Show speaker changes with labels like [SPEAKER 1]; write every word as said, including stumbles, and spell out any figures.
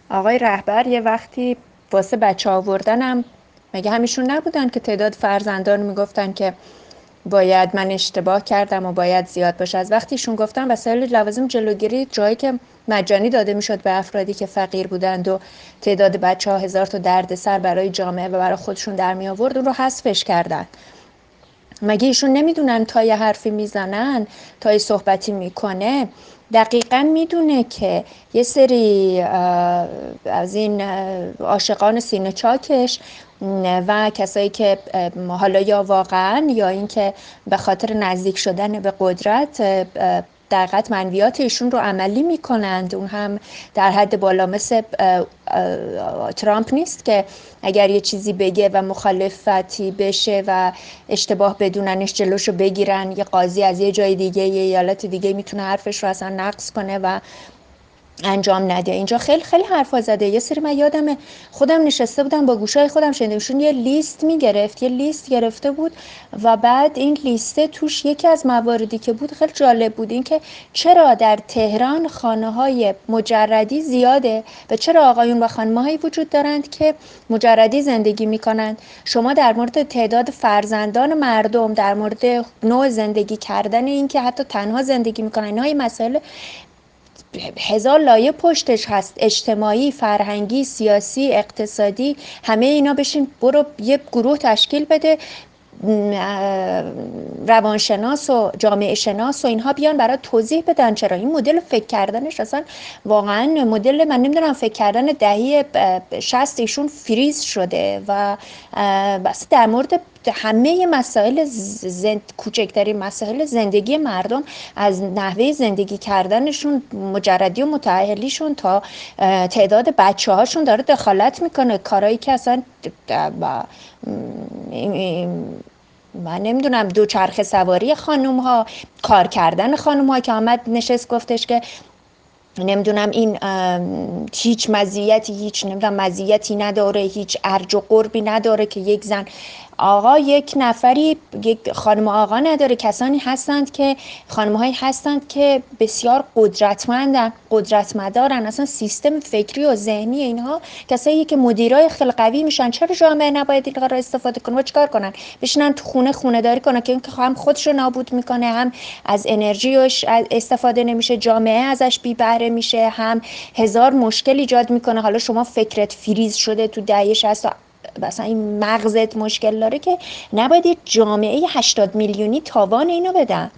[SPEAKER 1] آقای رهبر یه وقتی واسه بچه آوردنم مگه همیشون نبودن که تعداد فرزندان میگفتن که باید من اشتباه کردم و باید زیاد باشه؟ از وقتیشون گفتن وسایل لوازم جلوگیری جایی که مجانی داده میشد به افرادی که فقیر بودند و تعداد بچه ها هزار تا دردسر برای جامعه و برای خودشون در می آورد، اون رو حذفش کردن. مگه ایشون نمیدونن تا یه حرفی میزنن، تا یه صحبتی میکنه دقیقا میدونه که یه سری از این عاشقان سینه چاکش و کسایی که حالا یا واقعا یا اینکه به خاطر نزدیک شدن به قدرت در حقیقت منویات ایشون رو عملی میکنند، اون هم در حد بالا. مثل ترامپ نیست که اگر یه چیزی بگه و مخالفتی بشه و اشتباه بدوننش جلوشو بگیرن، یه قاضی از یه جای دیگه، یه ایالت دیگه میتونه حرفش رو اصلا نقض کنه و انجام نده. اینجا خیلی خیلی حرفا زده. یه سری من یادمه خودم نشسته بودم با گوشای خودم شنیدمشون، یه لیست میگرفت یه لیست گرفته بود و بعد این لیسته توش یکی از مواردی که بود خیلی جالب بود، این که چرا در تهران خانه های مجردی زیاده و چرا آقایون و خانم‌هایی وجود دارند که مجردی زندگی میکنند. شما در مورد تعداد فرزندان مردم، در مورد نوع زندگی کردن، این که حتی تنها زندگی میکنن، اینها مسائل هزار لایه پشتش هست، اجتماعی، فرهنگی، سیاسی، اقتصادی، همه اینا. بشین برو یه گروه تشکیل بده، روانشناس و جامعه شناس و اینها بیان برای توضیح بدن چرا این مدل فکر کردنش اصلا واقعا مدل، من نمیدونم، فکر کردن دهه شصت ایشون فریز شده و بس در مورد همه مسائل زند... کوچکترین مسائل زندگی مردم، از نحوه زندگی کردنشون، مجردی و متأهلیشون تا تعداد بچه هاشون داره دخالت میکنه، کارایی که اصلا من نمیدونم، دوچرخه سواری خانوم ها، کار کردن خانوم ها که آمد نشست گفتش که نمیدونم این هیچ مزیتی هیچ نمیدونم مزیتی نداره، هیچ ارج و قربی نداره که یک زن آقا یک نفری یک خانم آقا نداره. کسانی هستند که خانم‌هایی هستند که بسیار قدرتمندن، قدرتمدارن، اصلا سیستم فکری و ذهنی اینها کسایی که مدیرای خیلی قوی میشن. چرا جامعه نباید این کار رو استفاده کنه و چیکار کنن؟ بشینن تو خونه خونه داری کنن که هم خودش رو نابود میکنه، هم از انرژیش استفاده نمیشه، جامعه ازش بی بهره میشه، هم هزار مشکل ایجاد میکنه. حالا شما فکرت فریز شده تو دهه شصت، مثلا این مغزت مشکل داره، که نباید یه جامعه هشتاد میلیونی تاوان اینو بدن.